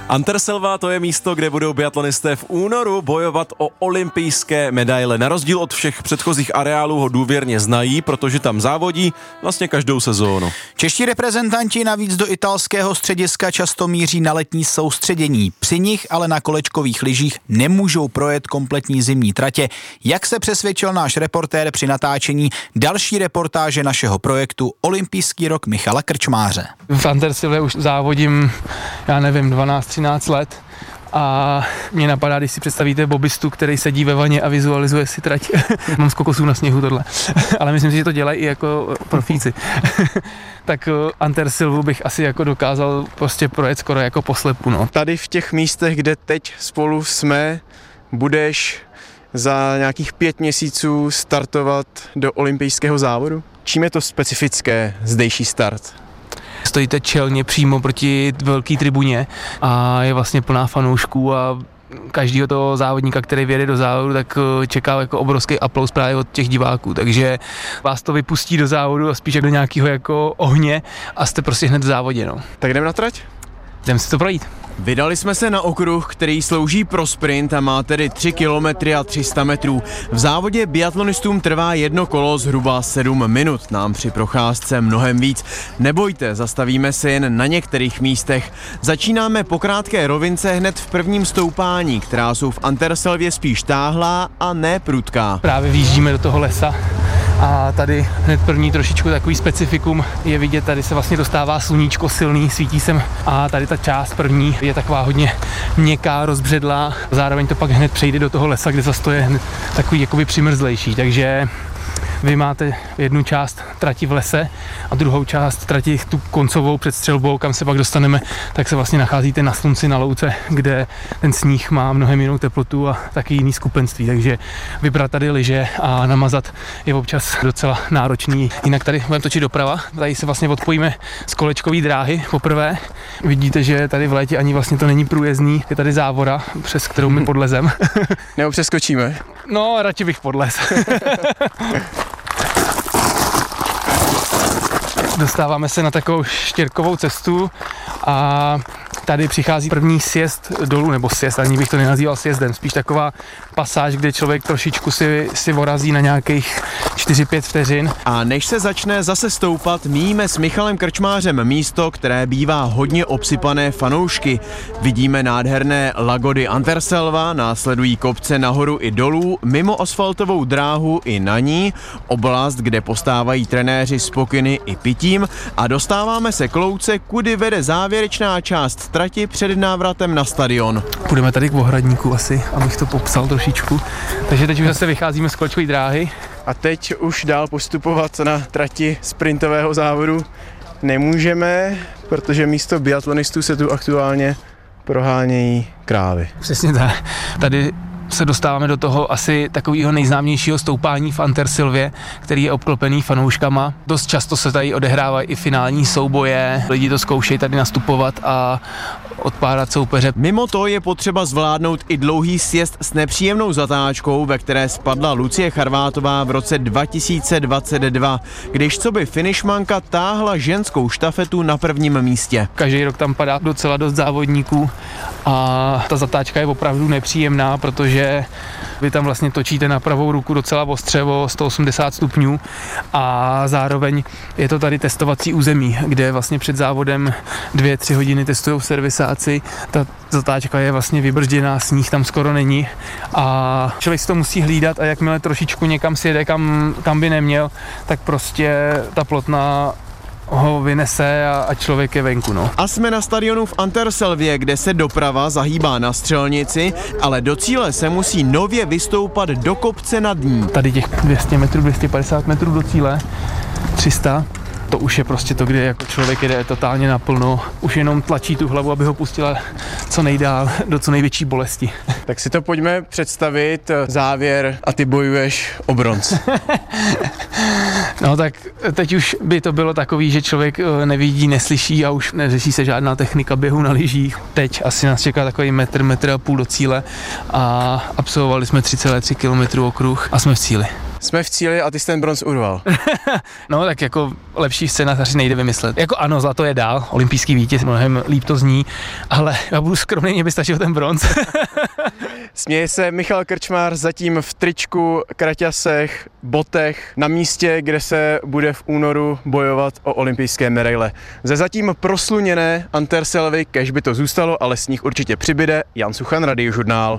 Anterselva, to je místo, kde budou biatlonisté v únoru bojovat o olympijské medaile. Na rozdíl od všech předchozích areálů ho důvěrně znají, protože tam závodí vlastně každou sezónu. Čeští reprezentanti navíc do italského střediska často míří na letní soustředění. Při nich ale na kolečkových lyžích nemůžou projet kompletní zimní tratě. Jak se přesvědčil náš reportér při natáčení další reportáže našeho projektu Olympijský rok Michala Krčmáře. V Antersilvě už závodím, 12-13 let a mě napadá, když si představíte bobistu, který sedí ve vaně a vizualizuje si trať. Mám z kokosů na sněhu tohle, ale myslím si, že to dělají i jako profíci. Tak Antersilvu bych asi jako dokázal prostě projet skoro jako poslepu. No. Tady v těch místech, kde teď spolu jsme, budeš za nějakých 5 měsíců startovat do olympijského závodu? Čím je to specifické zdejší start? Stojíte čelně přímo proti velké tribuně a je vlastně plná fanoušků a každýho toho závodníka, který vyjede do závodu, tak čeká jako obrovský aplaus právě od těch diváků, takže vás to vypustí do závodu a spíš do nějakého jako ohně a jste prostě hned v závodě. No. Tak jdeme na trať? Jdeme si to projít. Vydali jsme se na okruh, který slouží pro sprint a má tedy 3 kilometry a 300 metrů. V závodě biatlonistům trvá jedno kolo zhruba 7 minut, nám při procházce mnohem víc. Nebojte, zastavíme se jen na některých místech. Začínáme po krátké rovince hned v prvním stoupání, která jsou v Anterselvě spíš táhlá a ne prudká. Právě vjíždíme do toho lesa. A tady hned první trošičku takový specifikum je vidět, tady se vlastně dostává sluníčko silný, svítí sem a tady ta část první je taková hodně měkká, rozbředlá, zároveň to pak hned přejde do toho lesa, kde zase to je hned takový jakoby přimrzlejší, takže vy máte jednu část trati v lese a druhou část trati tu koncovou před střelbou, kam se pak dostaneme, tak se vlastně nacházíte na slunci, na louce, kde ten sníh má mnohem jinou teplotu a taky jiný skupenství, takže vybrat tady lyže a namazat je občas docela náročný. Jinak tady budeme točit doprava, tady se vlastně odpojíme z kolečkové dráhy poprvé. Vidíte, že tady v létě ani vlastně to není průjezdný, je tady závora, přes kterou my podlezem. Nebo přeskočíme? No, radši bych podlez. Dostáváme se na takovou štěrkovou cestu a tady přichází první sjezd dolů, nebo sjezd, ani bych to nenazýval sjezdem, spíš taková pasáž, kde člověk trošičku si vorazí na nějakých 4-5 vteřin. A než se začne zase stoupat, míjíme s Michalem Krčmářem místo, které bývá hodně obsypané fanoušky. Vidíme nádherné lagody Anterselva, následují kopce nahoru i dolů, mimo asfaltovou dráhu i na ní, oblast, kde postávají trenéři s pokyny i pitím a dostáváme se k louce, kudy vede závěrečná část trati před návratem na stadion. Půjdeme tady k ohradníku asi, abych to popsal trošičku. Takže teď už zase vycházíme z kolečkové dráhy. A teď už dál postupovat na trati sprintového závodu nemůžeme, protože místo biatlonistů se tu aktuálně prohánějí krávy. Přesně tak. Tady se dostáváme do toho asi takového nejznámějšího stoupání v Antersilvě, který je obklopený fanouškama. Dost často se tady odehrávají i finální souboje, lidi to zkoušejí tady nastupovat a odpárat soupeře. Mimo to je potřeba zvládnout i dlouhý sjezd s nepříjemnou zatáčkou, ve které spadla Lucie Charvátová v roce 2022, když coby finišmanka táhla ženskou štafetu na prvním místě. Každý rok tam padá docela dost závodníků a ta zatáčka je opravdu nepříjemná, protože vy tam vlastně točíte na pravou ruku docela ostře o 180 stupňů a zároveň je to tady testovací území, kde vlastně před závodem 2-3 hodiny testují servisáci. Ta zatáčka je vlastně vybržděná, sníh tam skoro není a člověk si to musí hlídat a jakmile trošičku někam sjede, kam by neměl, tak prostě ta plotna ho vynese a člověk je venku. No. A jsme na stadionu v Anterselvě, kde se doprava zahýbá na střelnici, ale do cíle se musí nově vystoupat do kopce nad ní. Tady těch 200 metrů, 250 metrů do cíle, 300, to už je prostě to, kde jako člověk jede totálně naplno, už jenom tlačí tu hlavu, aby ho pustila co nejdál, do co největší bolesti. Tak si to pojďme představit, závěr a ty bojuješ o bronz. No tak teď už by to bylo takový, že člověk nevidí, neslyší a už neřeší se žádná technika běhu na lyžích. Teď asi nás čeká takový metr a půl do cíle a absolvovali jsme 3,3 km okruh a jsme v cíli. Jsme v cíli a ty jsi ten bronz urval. No tak jako lepší scénář nejde vymyslet. Jako ano, zlato je dál, olympijský vítěz, mnohem líp to zní, ale já budu skromný, mě by stačil ten bronz. Směje se Michal Krčmář zatím v tričku, kraťasech, botech, na místě, kde se bude v únoru bojovat o olympijské medaile. Ze zatím prosluněné Anterselvy, kež by to zůstalo, ale sníh určitě přibyde. Jan Suchan, Radiožurnál.